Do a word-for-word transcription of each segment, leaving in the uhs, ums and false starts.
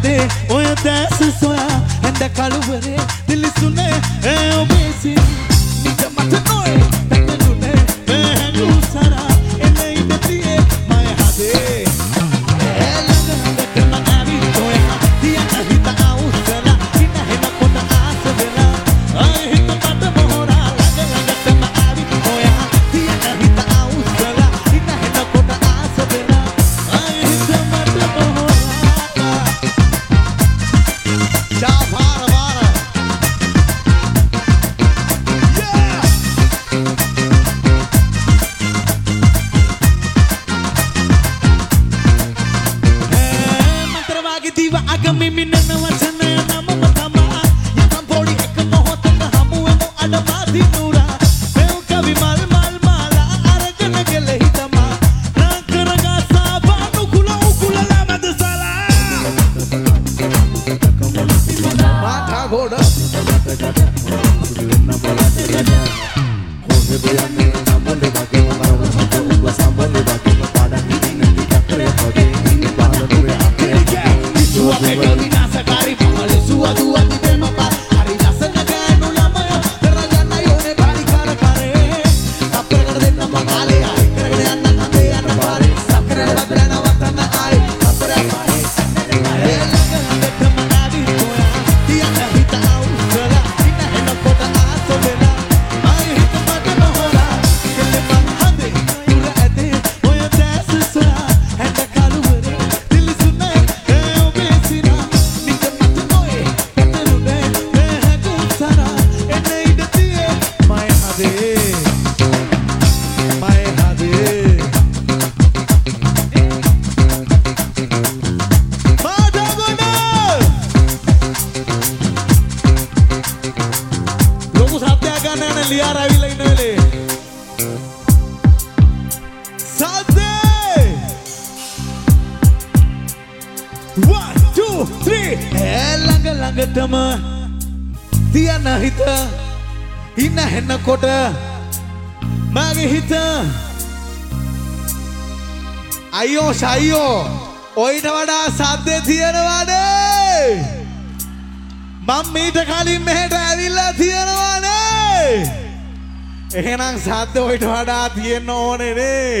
ඇදේ ඔය දැස සොයා ඇඳ කළුවරේ දිලිසුනේ ඒ ඔබේසි නිජ මත නොයි පැටලුනේ මේ හැඟු සරා එනේ ඉඳතියේ මය හදේ අයියෝ ෂයියෝ ඔයිට වඩා සද්දේ තියෙනවනේ මම මීට කලින් මෙහෙට ඇවිල්ලා තියෙනවනේ එහෙනම් සද්ද ඔයිට වඩා තියෙන්න ඕනේ නේ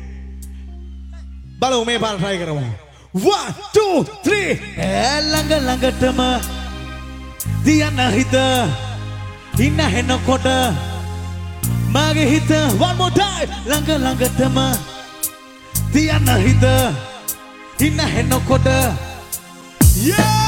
බලමු මේ පාර try කරමු one two three ළඟ ළඟටම තියන හිත ඉන්න හෙනකොට මගේ හිත one more time ළඟ ළඟටම තියන හිත ඉන්න හෙනකොට yeah